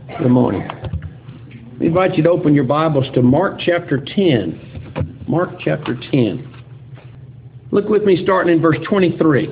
Good morning. I invite you to open your Bibles to Mark chapter 10. Mark chapter 10. Look with me starting in verse 23.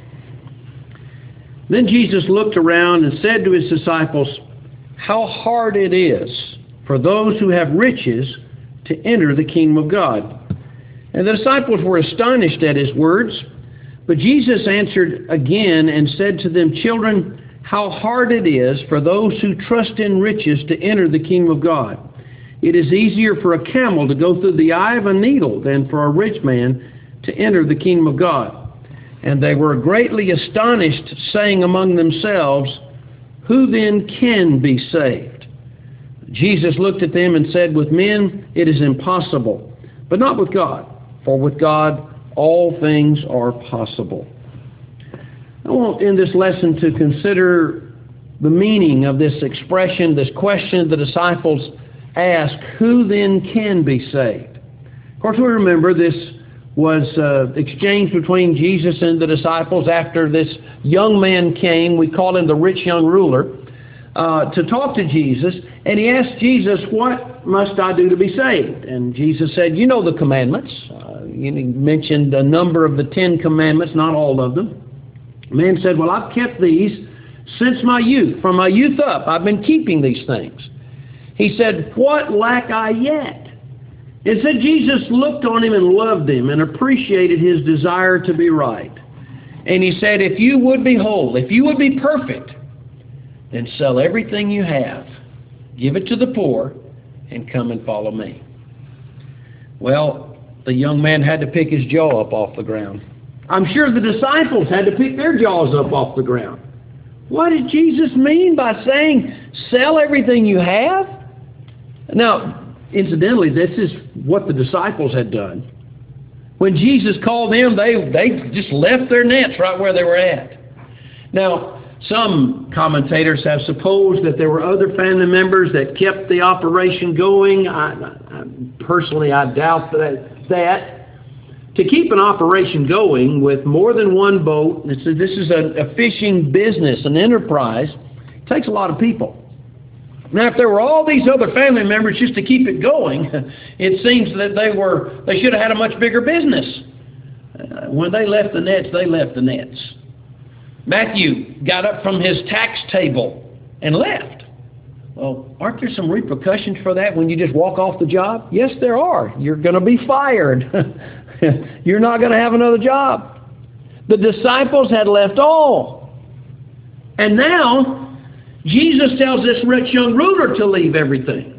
Then Jesus looked around and said to his disciples, "How hard it is for those who have riches to enter the kingdom of God." And the disciples were astonished at his words. But Jesus answered again and said to them, "Children, how hard it is for those who trust in riches to enter the kingdom of God. It is easier for a camel to go through the eye of a needle than for a rich man to enter the kingdom of God." And they were greatly astonished, saying among themselves, "Who then can be saved?" Jesus looked at them and said, "With men it is impossible, but not with God, for with God all things are possible." I want in this lesson to consider the meaning of this expression, this question the disciples ask, "Who then can be saved?" Of course, we remember this was exchanged between Jesus and the disciples after this young man came. We call him the rich young ruler, to talk to Jesus. And he asked Jesus, "What must I do to be saved?" And Jesus said, "You know the commandments." He mentioned a number of the 10 commandments, not all of them. The man said, "Well, I've kept these since my youth. From my youth up, I've been keeping these things." He said, "What lack I yet?" And said Jesus looked on him and loved him and appreciated his desire to be right. And he said, "If you would be whole, if you would be perfect, then sell everything you have, give it to the poor, and come and follow me." Well, the young man had to pick his jaw up off the ground. I'm sure the disciples had to pick their jaws up off the ground. What did Jesus mean by saying, "Sell everything you have"? Now, incidentally, this is what the disciples had done. When Jesus called them, they just left their nets right where they were at. Now, some commentators have supposed that there were other family members that kept the operation going. Personally, I doubt that. To keep an operation going with more than one boat, this is a fishing business, an enterprise, it takes a lot of people. Now, if there were all these other family members just to keep it going, it seems that they should have had a much bigger business. When they left the nets, they left the nets. Matthew got up from his tax table and left. Well, aren't there some repercussions for that when you just walk off the job? Yes, there are. You're going to be fired. You're not going to have another job. The disciples had left all. And now, Jesus tells this rich young ruler to leave everything.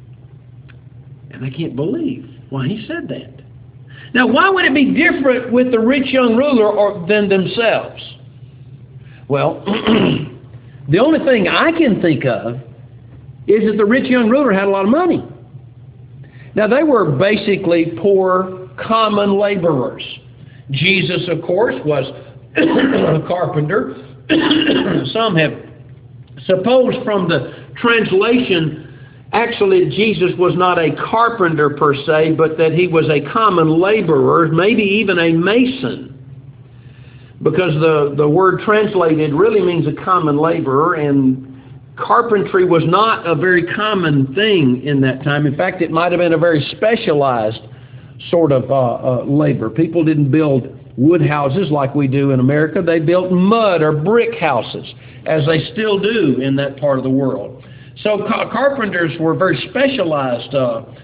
And they can't believe why he said that. Now, why would it be different with the rich young ruler than themselves? Well, the only thing I can think of is that the rich young ruler had a lot of money. Now, they were basically poor, common laborers. Jesus, of course, was a carpenter. Some have supposed from the translation, actually, Jesus was not a carpenter per se, but that he was a common laborer, maybe even a mason. Because the word translated really means a common laborer, and carpentry was not a very common thing in that time. In fact, it might have been a very specialized sort of labor. People didn't build wood houses like we do in America. They built mud or brick houses, as they still do in that part of the world. So carpenters were very specialized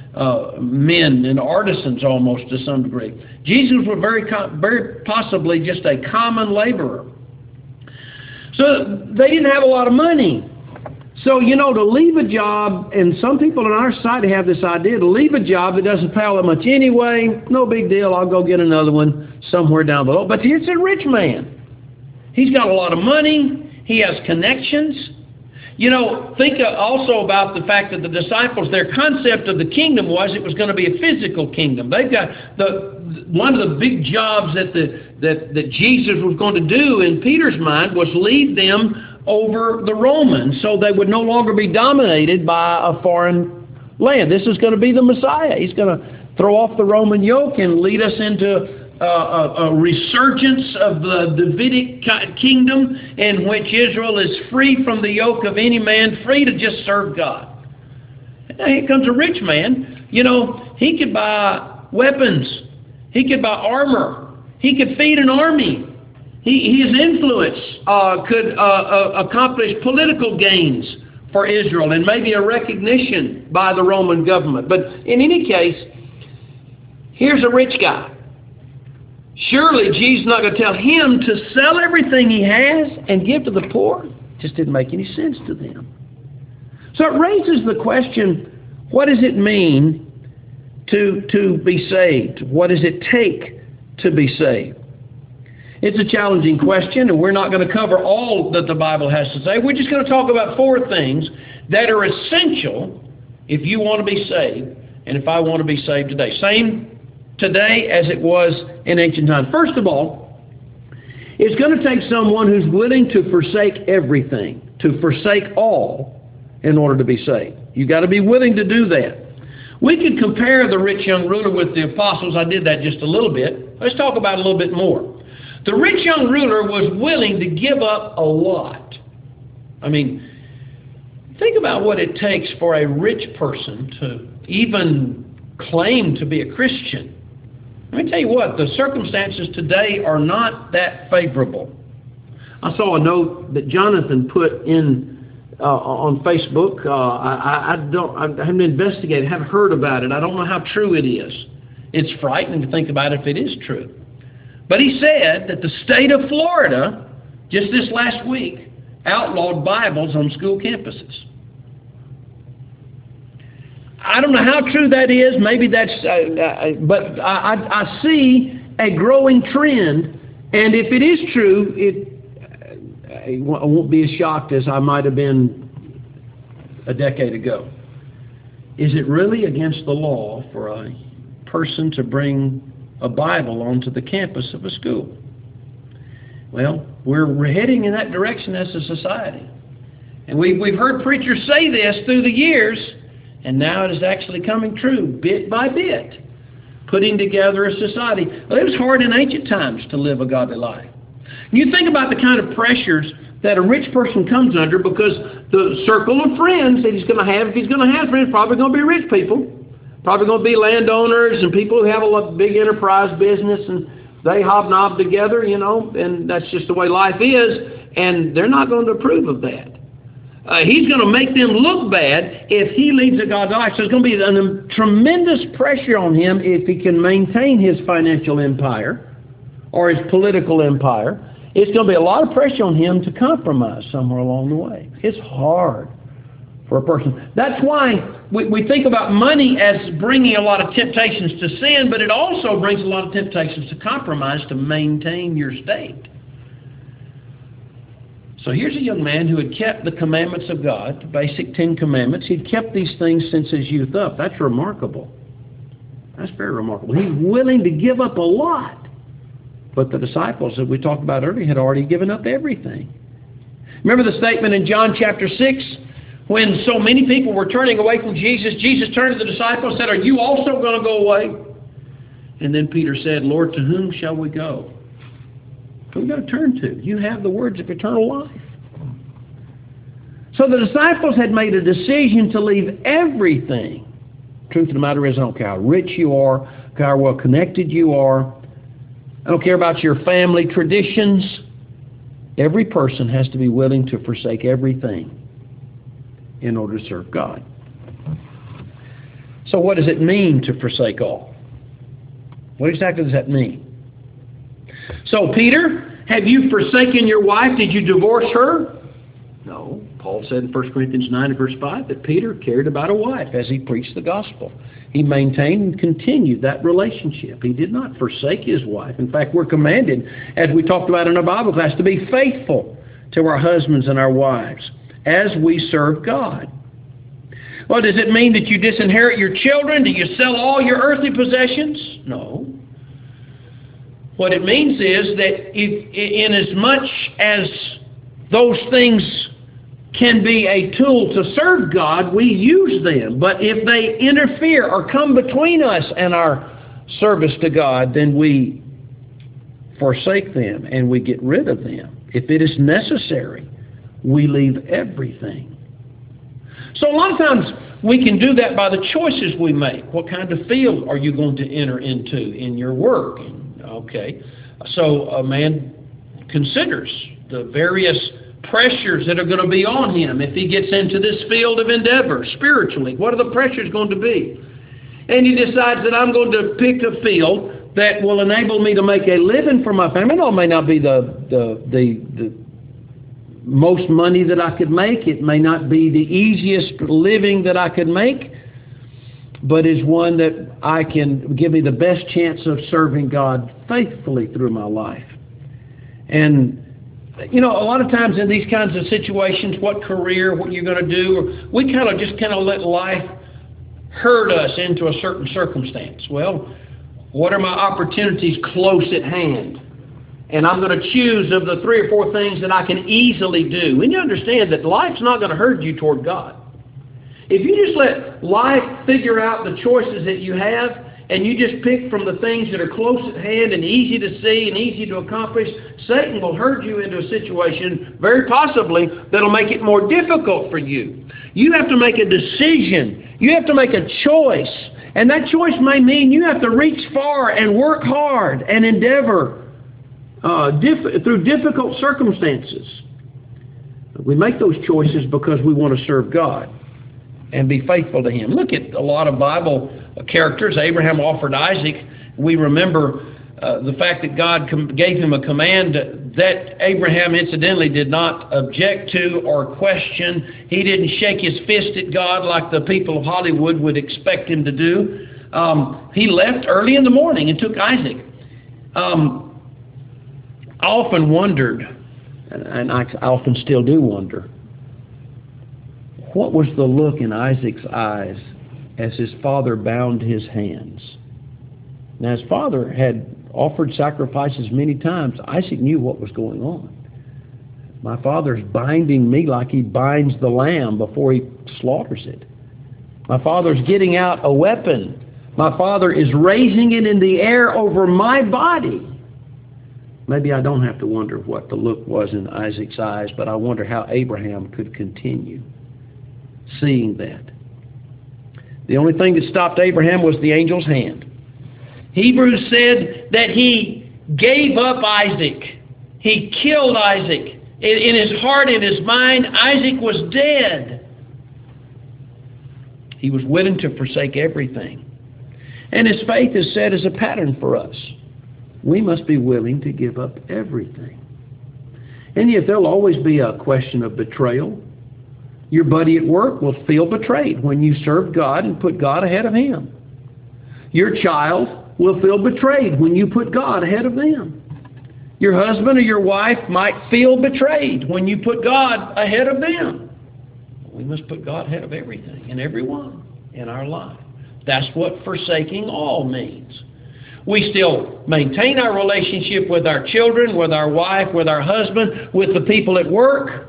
men and artisans almost to some degree. Jesus was very possibly just a common laborer. So they didn't have a lot of money. So, to leave a job, and some people in our society have this idea, to leave a job that doesn't pay all that much anyway, no big deal, I'll go get another one somewhere down below. But it's a rich man. He's got a lot of money. He has connections. Think also about the fact that the disciples, their concept of the kingdom was it was going to be a physical kingdom. They've got one of the big jobs that Jesus was going to do in Peter's mind was lead them over the Romans so they would no longer be dominated by a foreign land. This is going to be the Messiah. He's going to throw off the Roman yoke and lead us into a resurgence of the Davidic kingdom in which Israel is free from the yoke of any man, free to just serve God. Now, here comes a rich man. You know, he could buy weapons. He could buy armor. He could feed an army. His influence could accomplish political gains for Israel and maybe a recognition by the Roman government. But in any case, here's a rich guy. Surely Jesus is not going to tell him to sell everything he has and give to the poor. It just didn't make any sense to them. So it raises the question, what does it mean to be saved? What does it take to be saved? It's a challenging question, and we're not going to cover all that the Bible has to say. We're just going to talk about 4 things that are essential if you want to be saved and if I want to be saved today. Same today as it was in ancient times. First of all, it's going to take someone who's willing to forsake everything, to forsake all in order to be saved. You've got to be willing to do that. We could compare the rich young ruler with the apostles. I did that just a little bit. Let's talk about it a little bit more. The rich young ruler was willing to give up a lot. I mean, think about what it takes for a rich person to even claim to be a Christian. Let me tell you what, the circumstances today are not that favorable. I saw a note that Jonathan put in on Facebook. I haven't investigated, haven't heard about it. I don't know how true it is. It's frightening to think about if it is true. But he said that the state of Florida, just this last week, outlawed Bibles on school campuses. I don't know how true that is. Maybe that's, but I see a growing trend. And if it is true, I won't be as shocked as I might have been a decade ago. Is it really against the law for a person to bring a Bible onto the campus of a school? Well, we're heading in that direction as a society. And we've heard preachers say this through the years, and now it is actually coming true, bit by bit, putting together a society. Well, it was hard in ancient times to live a godly life. You think about the kind of pressures that a rich person comes under, because the circle of friends that he's going to have, if he's going to have friends, probably going to be rich people. Probably going to be landowners and people who have a big enterprise business, and they hobnob together, you know, and that's just the way life is, and they're not going to approve of that. He's going to make them look bad if he leads a godly life. So there's going to be a tremendous pressure on him if he can maintain his financial empire or his political empire. It's going to be a lot of pressure on him to compromise somewhere along the way. It's hard for a person. That's why we think about money as bringing a lot of temptations to sin, but it also brings a lot of temptations to compromise to maintain your state. So here's a young man who had kept the commandments of God, the basic 10 commandments. He'd kept these things since his youth up. That's remarkable. That's very remarkable. He's willing to give up a lot. But the disciples that we talked about earlier had already given up everything. Remember the statement in John chapter 6? When so many people were turning away from Jesus, Jesus turned to the disciples and said, "Are you also going to go away?" And then Peter said, "Lord, to whom shall we go?" Who are we going to turn to? You have the words of eternal life. So the disciples had made a decision to leave everything. Truth of the matter is, I don't care how rich you are, how well connected you are, I don't care about your family traditions. Every person has to be willing to forsake everything in order to serve God. So what does it mean to forsake all? What exactly does that mean? So, Peter, have you forsaken your wife? Did you divorce her? No. Paul said in 1 Corinthians 9 and verse 5 that Peter cared about a wife as he preached the gospel. He maintained and continued that relationship. He did not forsake his wife. In fact, we're commanded, as we talked about in our Bible class, to be faithful to our husbands and our wives as we serve God. Well, does it mean that you disinherit your children? Do you sell all your earthly possessions? No. What it means is that in as much as those things can be a tool to serve God, we use them. But if they interfere or come between us and our service to God, then we forsake them and we get rid of them. If it is necessary, we leave everything. So a lot of times we can do that by the choices we make. What kind of field are you going to enter into in your work? Okay, so a man considers the various pressures that are going to be on him if he gets into this field of endeavor spiritually. What are the pressures going to be? And he decides that I'm going to pick a field that will enable me to make a living for my family. It may not be the most money that I could make. It may not be the easiest living that I could make, but is one that I can give me the best chance of serving God faithfully through my life. And you know, a lot of times in these kinds of situations, what career, what you're going to do, we kind of let life herd us into a certain circumstance. Well, what are my opportunities close at hand? And I'm going to choose of the 3 or 4 things that I can easily do. And you understand that life's not going to herd you toward God. If you just let life figure out the choices that you have, and you just pick from the things that are close at hand and easy to see and easy to accomplish, Satan will herd you into a situation, very possibly, that'll make it more difficult for you. You have to make a decision. You have to make a choice. And that choice may mean you have to reach far and work hard and endeavor through difficult circumstances. We make those choices because we want to serve God and be faithful to Him. Look at a lot of Bible characters. Abraham offered Isaac. We remember the fact that God gave him a command that Abraham incidentally did not object to or question. He didn't shake his fist at God like the people of Hollywood would expect him to do. He left early in the morning and took Isaac. I often wondered, and I often still do wonder, what was the look in Isaac's eyes as his father bound his hands? Now, his father had offered sacrifices many times. Isaac knew what was going on. My father's binding me like he binds the lamb before he slaughters it. My father's getting out a weapon. My father is raising it in the air over my body. Maybe I don't have to wonder what the look was in Isaac's eyes, but I wonder how Abraham could continue seeing that. The only thing that stopped Abraham was the angel's hand. Hebrews said that he gave up Isaac. He killed Isaac. In his heart, in his mind, Isaac was dead. He was willing to forsake everything. And his faith is set as a pattern for us. We must be willing to give up everything. And yet there'll always be a question of betrayal. Your buddy at work will feel betrayed when you serve God and put God ahead of Him. Your child will feel betrayed when you put God ahead of them. Your husband or your wife might feel betrayed when you put God ahead of them. We must put God ahead of everything and everyone in our life. That's what forsaking all means. We still maintain our relationship with our children, with our wife, with our husband, with the people at work.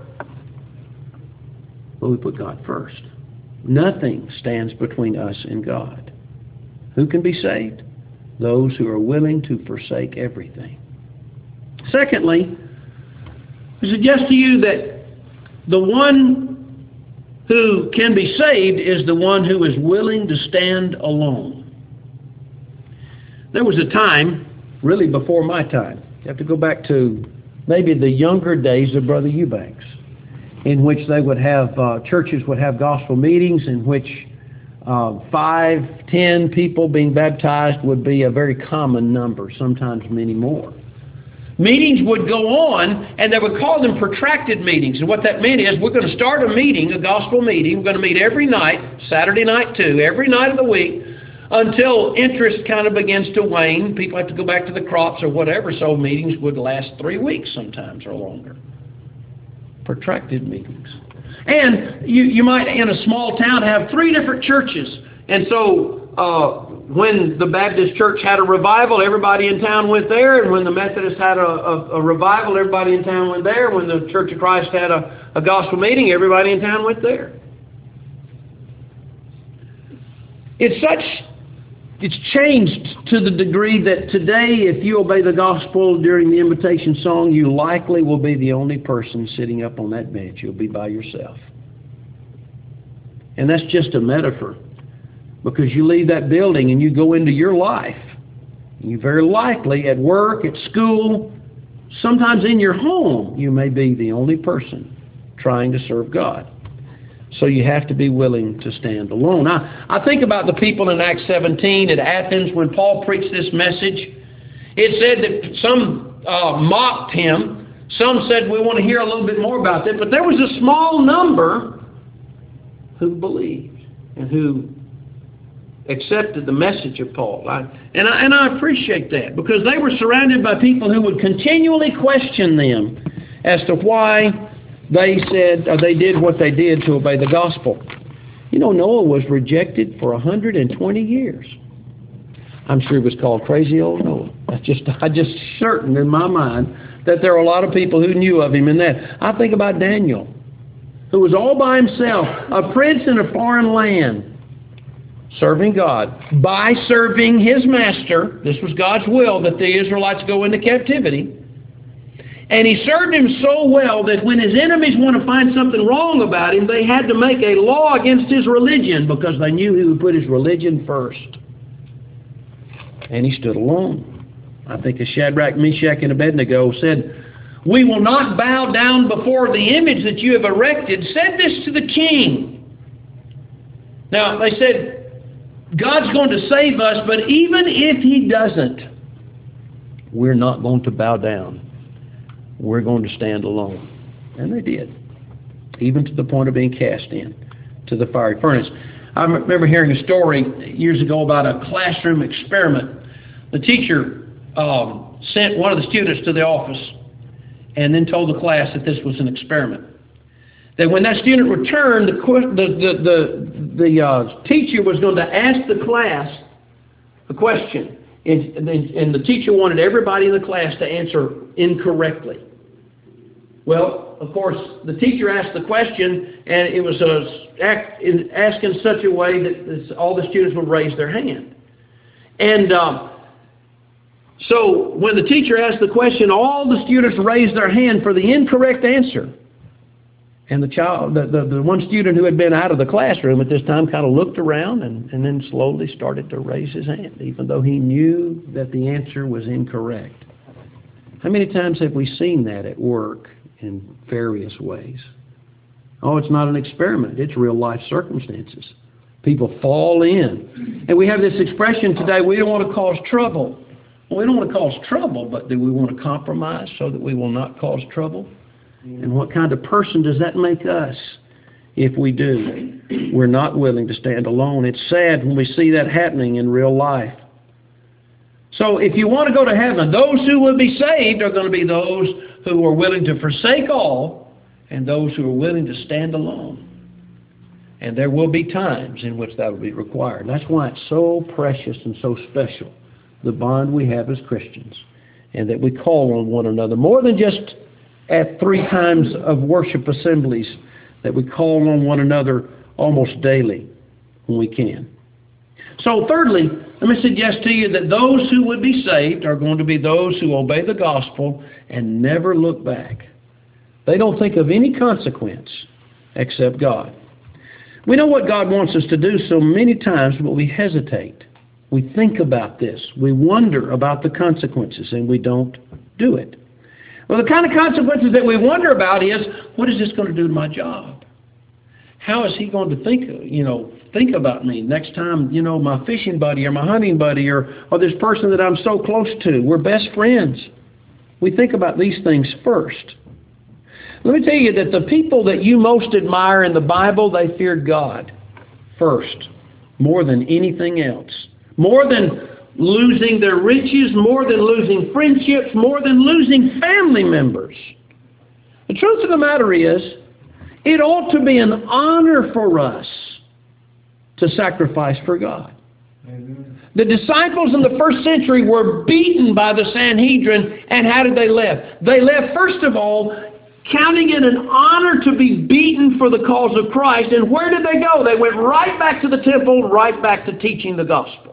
But we put God first. Nothing stands between us and God. Who can be saved? Those who are willing to forsake everything. Secondly, I suggest to you that the one who can be saved is the one who is willing to stand alone. There was a time, really before my time, you have to go back to maybe the younger days of Brother Eubanks, in which they would have, churches would have gospel meetings in which 5, 10 people being baptized would be a very common number, sometimes many more. Meetings would go on, and they would call them protracted meetings. And what that meant is we're going to start a meeting, a gospel meeting. We're going to meet every night, Saturday night too, every night of the week, until interest kind of begins to wane. People have to go back to the crops or whatever, so meetings would last 3 weeks sometimes or longer. Protracted meetings. And you might, in a small town, have 3 different churches. And so when the Baptist church had a revival, everybody in town went there. And when the Methodist had a revival, everybody in town went there. When the Church of Christ had a gospel meeting, everybody in town went there. It's such it's changed to the degree that today, if you obey the gospel during the invitation song, you likely will be the only person sitting up on that bench. You'll be by yourself. And that's just a metaphor, because you leave that building and you go into your life. You very likely, at work, at school, sometimes in your home, you may be the only person trying to serve God. So you have to be willing to stand alone. I think about the people in Acts 17 at Athens when Paul preached this message. It said that some mocked him. Some said, we want to hear a little bit more about that. But there was a small number who believed and who accepted the message of Paul. And I appreciate that, because they were surrounded by people who would continually question them as to why they said, or they did what they did to obey the gospel. You know, Noah was rejected for 120 years. I'm sure he was called crazy old Noah. I just certain in my mind that there are a lot of people who knew of him in that. I think about Daniel, who was all by himself, a prince in a foreign land, serving God. By serving his master, this was God's will that the Israelites go into captivity. And he served him so well that when his enemies want to find something wrong about him, they had to make a law against his religion, because they knew he would put his religion first. And he stood alone. I think as Shadrach, Meshach, and Abednego said, we will not bow down before the image that you have erected. Said this to the king. Now, they said, God's going to save us, but even if he doesn't, we're not going to bow down. We're going to stand alone. And they did, even to the point of being cast in to the fiery furnace. I remember hearing a story years ago about a classroom experiment. The teacher sent one of the students to the office and then told the class that this was an experiment. That when that student returned, the teacher was going to ask the class a question. And the teacher wanted everybody in the class to answer incorrectly. Well, of course, the teacher asked the question, and it was asked in such a way that all the students would raise their hand. And so when the teacher asked the question, all the students raised their hand for the incorrect answer. And the one student who had been out of the classroom at this time kind of looked around and then slowly started to raise his hand, even though he knew that the answer was incorrect. How many times have we seen that at work in various ways? Oh, it's not an experiment. It's real life circumstances. People fall in. And we have this expression today, we don't want to cause trouble. Well, we don't want to cause trouble, but do we want to compromise so that we will not cause trouble? And what kind of person does that make us if we do? We're not willing to stand alone. It's sad when we see that happening in real life. So if you want to go to heaven, those who will be saved are going to be those who are willing to forsake all and those who are willing to stand alone. And there will be times in which that will be required. That's why it's so precious and so special, the bond we have as Christians, and that we call on one another more than just at 3 times of worship assemblies, that we call on one another almost daily when we can. So thirdly, let me suggest to you that those who would be saved are going to be those who obey the gospel and never look back. They don't think of any consequence except God. We know what God wants us to do so many times, but we hesitate. We think about this. We wonder about the consequences, and we don't do it. Well, the kind of consequences that we wonder about is, what is this going to do to my job? How is he going to think about me next time, my fishing buddy or my hunting buddy or this person that I'm so close to? We're best friends. We think about these things first. Let me tell you that the people that you most admire in the Bible, they feared God first, more than anything else. More than losing their riches, more than losing friendships, more than losing family members. The truth of the matter is, it ought to be an honor for us to sacrifice for God. Amen. The disciples in the first century were beaten by the Sanhedrin, and how did they left? They left, first of all, counting it an honor to be beaten for the cause of Christ. And where did they go? They went right back to the temple, right back to teaching the gospel.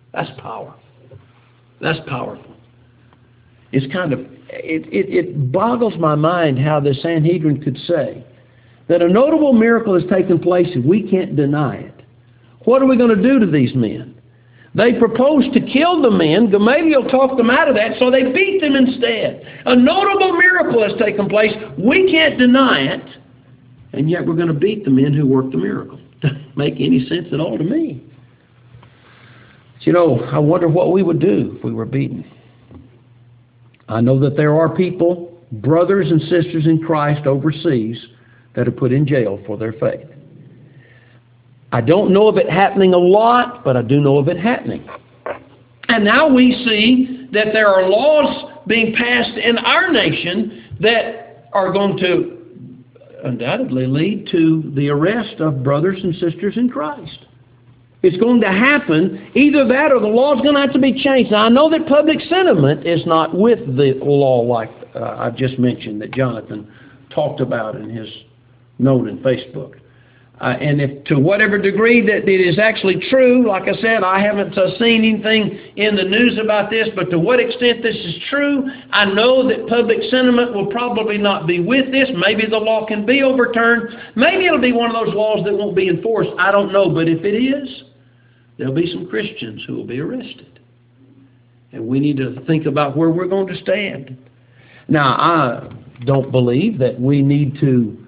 That's powerful. That's powerful. It's kind of, it boggles my mind how the Sanhedrin could say that a notable miracle has taken place and we can't deny it. What are we going to do to these men? They proposed to kill the men. Gamaliel talked them out of that, so they beat them instead. A notable miracle has taken place. We can't deny it, and yet we're going to beat the men who worked the miracle. Doesn't make any sense at all to me. But you know, I wonder what we would do if we were beaten. I know that there are people, brothers and sisters in Christ overseas, that are put in jail for their faith. I don't know of it happening a lot, but I do know of it happening. And now we see that there are laws being passed in our nation that are going to undoubtedly lead to the arrest of brothers and sisters in Christ. It's going to happen. Either that or the law is going to have to be changed. Now, I know that public sentiment is not with the law like I've just mentioned that Jonathan talked about in his note in Facebook. And if to whatever degree that it is actually true, like I said, I haven't seen anything in the news about this, but to what extent this is true, I know that public sentiment will probably not be with this. Maybe the law can be overturned. Maybe it'll be one of those laws that won't be enforced. I don't know. But if it is, there'll be some Christians who will be arrested. And we need to think about where we're going to stand. Now, I don't believe that we need to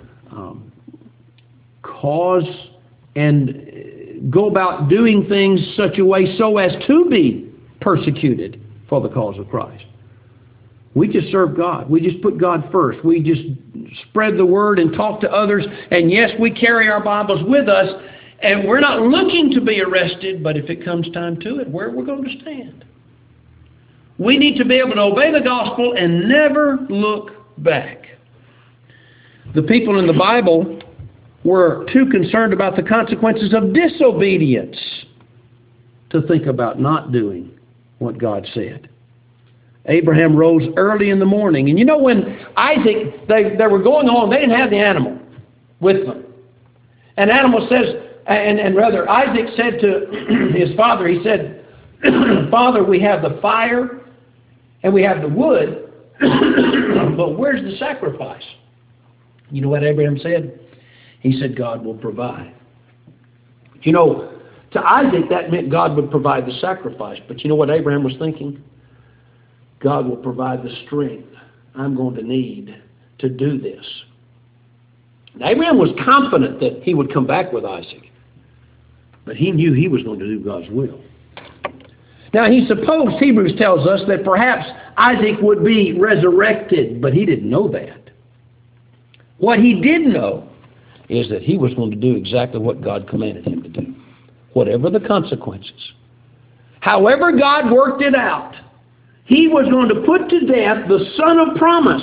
cause and go about doing things such a way so as to be persecuted for the cause of Christ. We just serve God. We just put God first. We just spread the word and talk to others. And yes, we carry our Bibles with us. And we're not looking to be arrested, but if it comes time to it, where we're going to stand. We need to be able to obey the gospel and never look back. The people in the Bible were too concerned about the consequences of disobedience to think about not doing what God said. Abraham rose early in the morning. And you know, when Isaac, they were going on, they didn't have the animal with them. And animal says, and rather Isaac said to his father, he said, Father, we have the fire and we have the wood, but where's the sacrifice? You know what Abraham said? He said, God will provide. You know, to Isaac that meant God would provide the sacrifice. But you know what Abraham was thinking? God will provide the strength I'm going to need to do this. And Abraham was confident that he would come back with Isaac. But he knew he was going to do God's will. Now he supposed, Hebrews tells us, that perhaps Isaac would be resurrected, but he didn't know that. What he did know is that he was going to do exactly what God commanded him to do, whatever the consequences. However God worked it out, he was going to put to death the son of promise,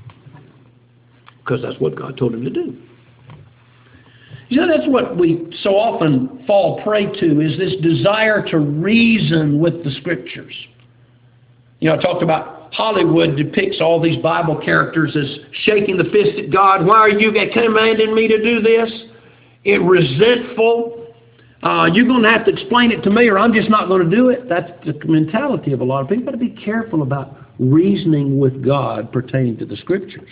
because that's what God told him to do. You know, that's what we so often fall prey to, is this desire to reason with the Scriptures. You know, I talked about Hollywood depicts all these Bible characters as shaking the fist at God. Why are you commanding me to do this? It resentful. You're going to have to explain it to me or I'm just not going to do it. That's the mentality of a lot of people. But be careful about reasoning with God pertaining to the Scriptures.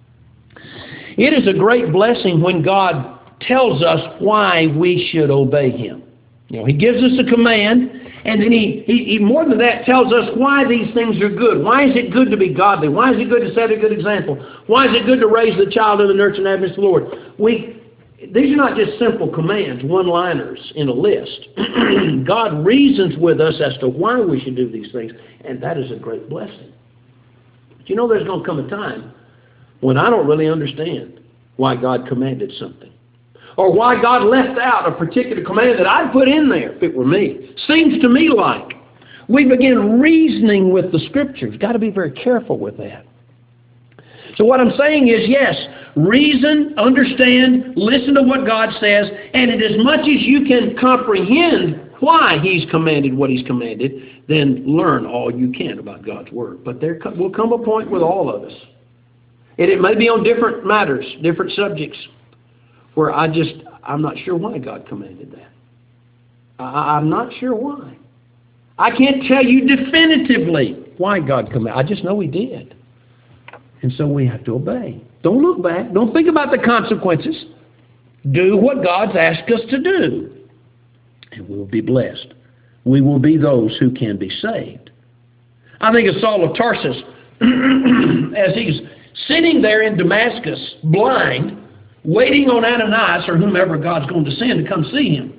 It is a great blessing when God tells us why we should obey Him. You know, He gives us a command, and then he more than that tells us why these things are good. Why is it good to be godly? Why is it good to set a good example? Why is it good to raise the child in the nurture and admonition of the Lord? These are not just simple commands, one-liners in a list. God reasons with us as to why we should do these things, and that is a great blessing. But you know, there's going to come a time when I don't really understand why God commanded something, or why God left out a particular command that I'd put in there if it were me. Seems to me like we begin reasoning with the Scriptures. Got to be very careful with that. So what I'm saying is, yes, reason, understand, listen to what God says, and in as much as you can comprehend why He's commanded what He's commanded, then learn all you can about God's Word. But there will come a point with all of us, and it may be on different matters, different subjects, where I'm not sure why God commanded that. I'm not sure why. I can't tell you definitively why God commanded. I just know He did. And so we have to obey. Don't look back. Don't think about the consequences. Do what God's asked us to do. And we'll be blessed. We will be those who can be saved. I think of Saul of Tarsus as he's sitting there in Damascus, blind, waiting on Ananias or whomever God's going to send to come see him.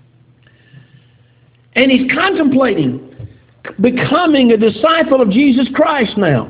And he's contemplating becoming a disciple of Jesus Christ now.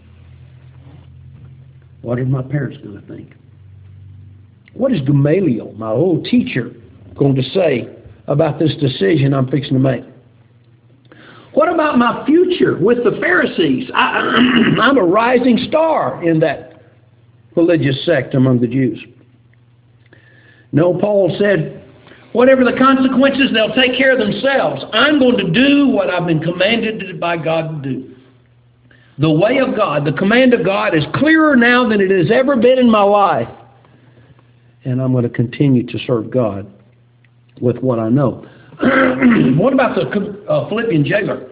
What are my parents going to think? What is Gamaliel, my old teacher, going to say about this decision I'm fixing to make? What about my future with the Pharisees? I'm a rising star in that religious sect among the Jews. No, Paul said, whatever the consequences, they'll take care of themselves. I'm going to do what I've been commanded by God to do. The way of God, the command of God is clearer now than it has ever been in my life. And I'm going to continue to serve God with what I know. What about the Philippian jailer?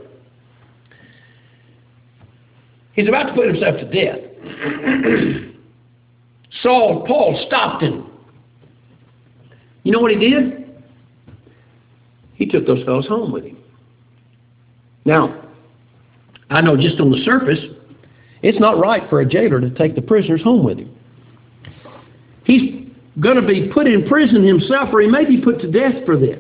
He's about to put himself to death. Paul stopped him. You know what he did? He took those fellows home with him. Now, I know just on the surface, it's not right for a jailer to take the prisoners home with him. He's going to be put in prison himself, or he may be put to death for this.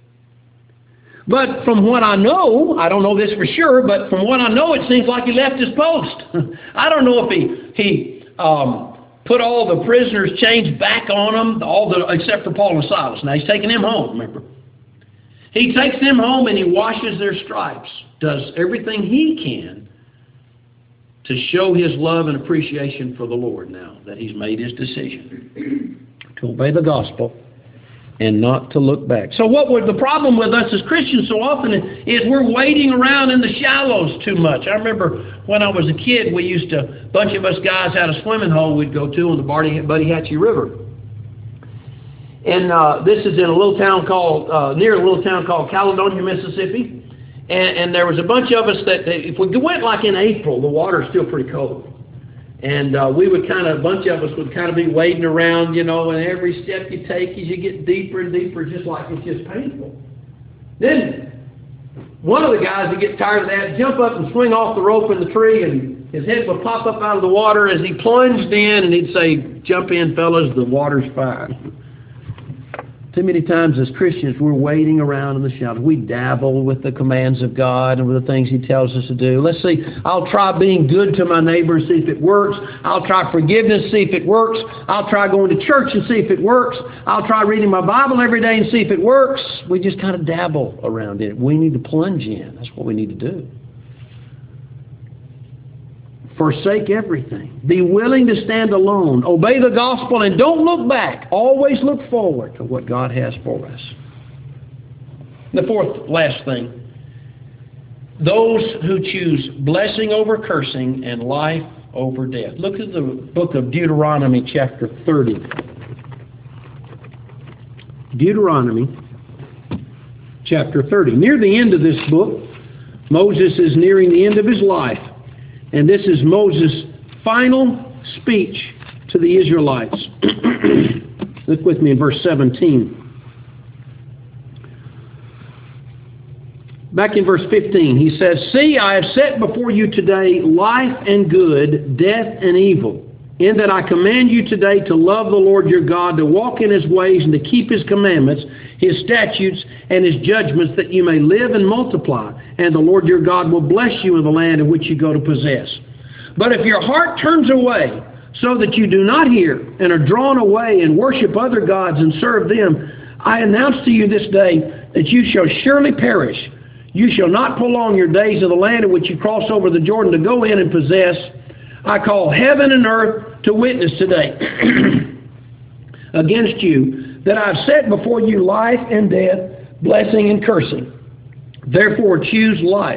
But from what I know, I don't know this for sure, but from what I know, it seems like he left his post. I don't know if he put all the prisoners' chains back on them, except for Paul and Silas. Now, he's taking them home, remember. He takes them home and he washes their stripes, does everything he can to show his love and appreciation for the Lord now that he's made his decision to obey the gospel and not to look back. So the problem with us as Christians so often is we're wading around in the shallows too much. I remember when I was a kid, a bunch of us guys had a swimming hole we'd go to on the Buddy Hatchie River. And this is in a little town near a little town called Caledonia, Mississippi. And there was a bunch of us that if we went like in April, the water's still pretty cold. And a bunch of us would kind of be wading around, and every step you take as you get deeper and deeper, just like it's just painful. Then one of the guys that gets tired of that jump up and swing off the rope in the tree, and his head would pop up out of the water as he plunged in, and he'd say, "Jump in, fellas, the water's fine." Too many times as Christians, we're wading around in the shallows. We dabble with the commands of God and with the things He tells us to do. Let's see, I'll try being good to my neighbor and see if it works. I'll try forgiveness, see if it works. I'll try going to church and see if it works. I'll try reading my Bible every day and see if it works. We just kind of dabble around it. We need to plunge in. That's what we need to do. Forsake everything. Be willing to stand alone. Obey the gospel and don't look back. Always look forward to what God has for us. The last thing. Those who choose blessing over cursing and life over death. Look at the book of Deuteronomy chapter 30. Deuteronomy chapter 30. Near the end of this book, Moses is nearing the end of his life. And this is Moses' final speech to the Israelites. Look with me in verse 17. Back in verse 15, he says, "See, I have set before you today life and good, death and evil, in that I command you today to love the Lord your God, to walk in His ways and to keep His commandments, His statutes, and His judgments, that you may live and multiply. And the Lord your God will bless you in the land in which you go to possess. But if your heart turns away, so that you do not hear, and are drawn away and worship other gods and serve them, I announce to you this day that you shall surely perish. You shall not prolong your days of the land in which you cross over the Jordan to go in and possess. I call heaven and earth to witness today against you, that I have set before you life and death, blessing and cursing. Therefore choose life,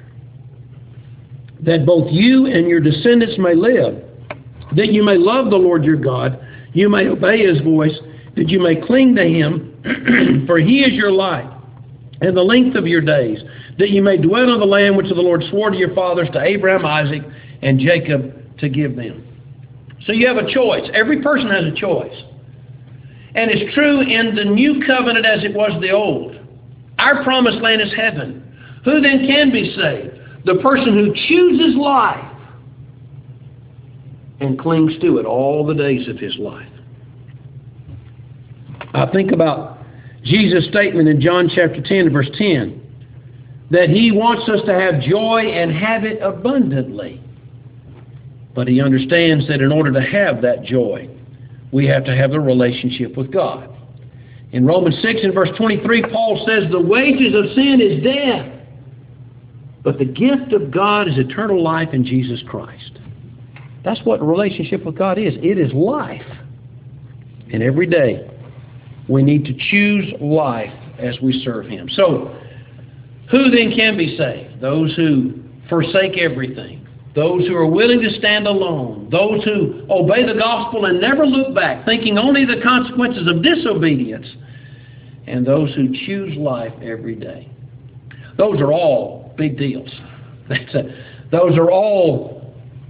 that both you and your descendants may live, that you may love the Lord your God, you may obey His voice, that you may cling to Him, for He is your life and the length of your days, that you may dwell in the land which the Lord swore to your fathers, to Abraham, Isaac, and Jacob, to give them. So you have a choice. Every person has a choice. And it's true in the new covenant as it was the old. Our promised land is heaven. Who then can be saved? The person who chooses life and clings to it all the days of his life. I think about Jesus' statement in John chapter 10, verse 10, that he wants us to have joy and have it abundantly. But he understands that in order to have that joy, we have to have a relationship with God. In Romans 6 and verse 23, Paul says, the wages of sin is death, but the gift of God is eternal life in Jesus Christ. That's what a relationship with God is. It is life. And every day, we need to choose life as we serve Him. So, who then can be saved? Those who forsake everything. Those who are willing to stand alone. Those who obey the gospel and never look back, thinking only the consequences of disobedience. And those who choose life every day. Those are all big deals. Those are all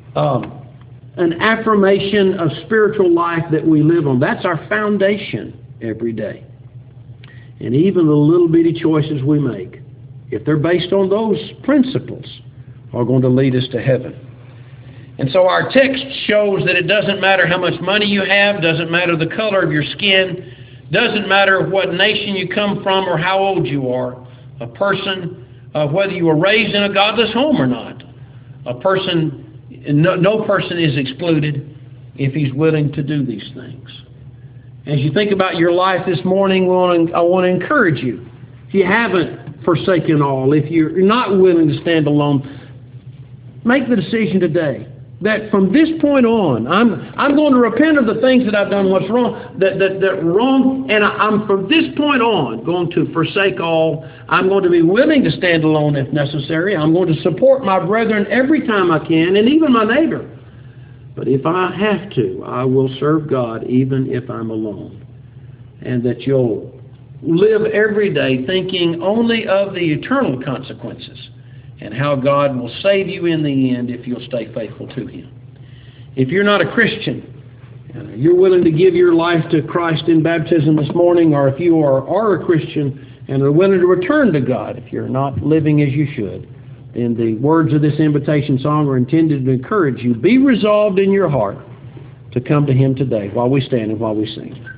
an affirmation of spiritual life that we live on. That's our foundation every day. And even the little bitty choices we make, if they're based on those principles, are going to lead us to heaven. And so our text shows that it doesn't matter how much money you have, doesn't matter the color of your skin, doesn't matter what nation you come from or how old you are, a person, whether you were raised in a godless home or not, a person, no person is excluded if he's willing to do these things. As you think about your life this morning, I want to encourage you. If you haven't forsaken all, if you're not willing to stand alone, make the decision today that from this point on, I'm going to repent of the things that I've done what's wrong, that wrong, and I'm from this point on going to forsake all. I'm going to be willing to stand alone if necessary. I'm going to support my brethren every time I can, and even my neighbor. But if I have to, I will serve God even if I'm alone. And that you'll live every day thinking only of the eternal consequences and how God will save you in the end if you'll stay faithful to Him. If you're not a Christian, you're willing to give your life to Christ in baptism this morning, or if you are a Christian and are willing to return to God, if you're not living as you should, then the words of this invitation song are intended to encourage you. Be resolved in your heart to come to Him today while we stand and while we sing.